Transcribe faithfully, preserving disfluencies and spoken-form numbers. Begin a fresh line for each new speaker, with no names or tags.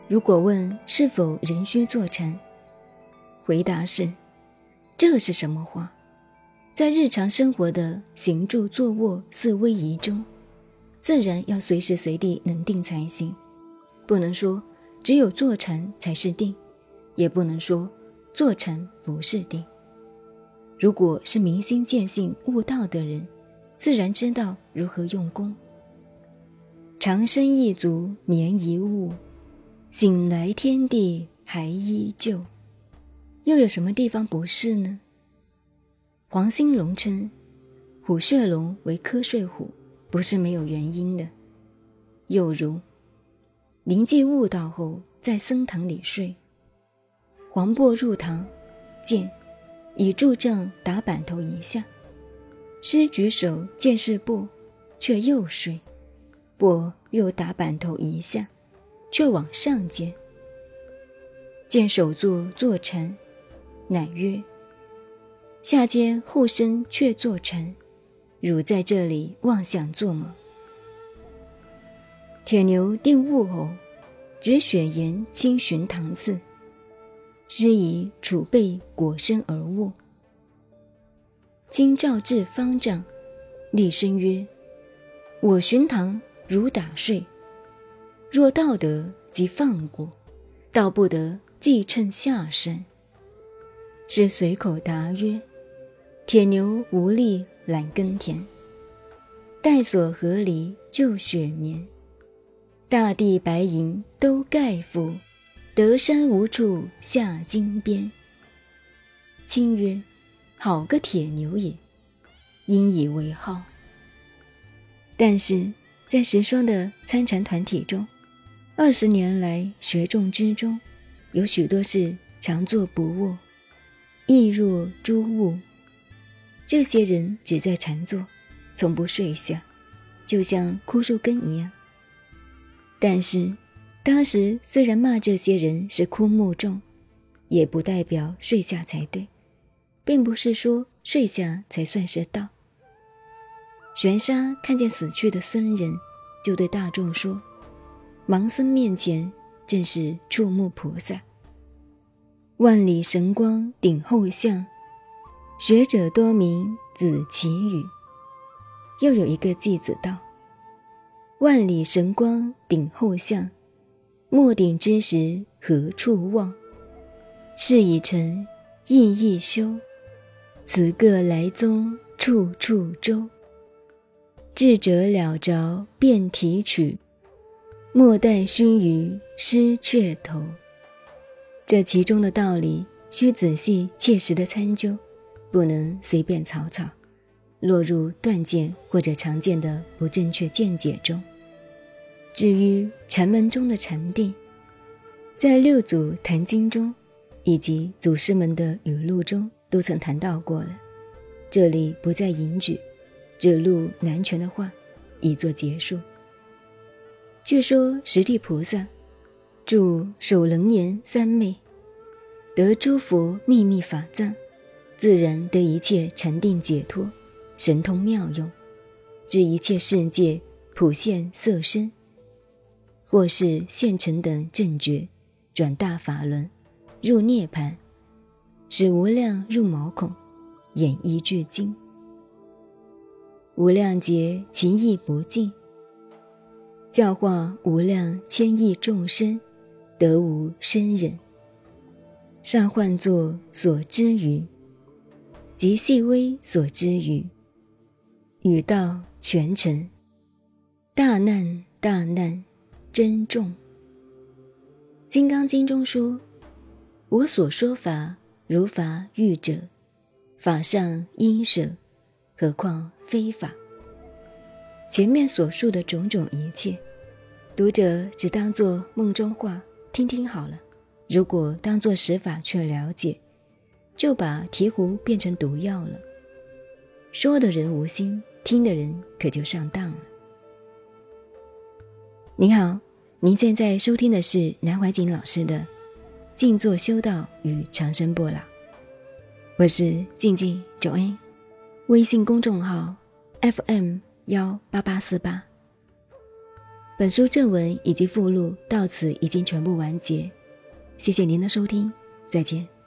如果问是否仍需坐禅，回答是，这是什么话？在日常生活的行住坐卧四威仪中，自然要随时随地能定才行，不能说只有坐禅才是定，也不能说坐禅不是定。如果是明心见性悟道的人，自然知道如何用功。长生一足眠一物，醒来天地还依旧。又有什么地方不是呢？黄兴隆称虎穴龙为瞌睡虎，不是没有原因的。又如灵寂悟道后在僧堂里睡，黄渤入堂见以柱杖打板头一下，师举手见是钵，却又睡，钵又打板头一下，却往上见，见首座坐禅，乃曰：下间后身却坐禅，汝在这里妄想做么？铁牛定悟后，只选言清寻堂次，师以储备裹身而卧。今照至方丈，厉声曰：我寻堂如打睡，若道得即放过，道不得即趁下山。师随口答曰：铁牛无力懒耕田，待所合离就雪眠，大地白银都盖覆，得山无处下金鞭。卿曰：好个铁牛也，因以为号。但是在十双的参禅团体中，二十年来学众之中，有许多是常坐不卧，亦若诸物。这些人只在禅坐，从不睡下，就像枯树根一样。但是当时虽然骂这些人是枯木众，也不代表睡下才对，并不是说睡下才算是道。玄沙看见死去的僧人，就对大众说，盲僧面前正是触目菩萨，万里神光顶后相，学者多名子其语。又有一个偈子道，万里神光顶后相，末顶之时何处望？是已成意亦修，此个来踪处处周。智者了着便提取，莫待须臾失却头。这其中的道理需仔细切实的参究，不能随便草草落入断见或者常见的不正确见解中。至于禅门中的禅定，在六祖坛经中以及祖师们的语录中都曾谈到过了，这里不再引举，只录南拳的话以作结束。据说十地菩萨住首楞严三昧，得诸佛秘密法藏，自然得一切禅定解脱，神通妙用，至一切世界普现色身，或是现成等正觉，转大法轮，入涅槃，使无量入毛孔，演一句经，无量劫其意不尽，教化无量千亿众生，得无生忍，上唤作所知语，即细微所知语，语道全成，大难大难真重。金刚经中说，我所说法如法喻者，法上应舍，何况非法。前面所述的种种一切，读者只当作梦中话听听好了，如果当作实法去了解，就把醍醐变成毒药了。说的人无心，听的人可就上当了。您好，您现在收听的是南怀瑾老师的静坐修道与长生不老，我是静静周恩，微信公众号 F M 一八八四八， 本书正文以及附录到此已经全部完结，谢谢您的收听，再见。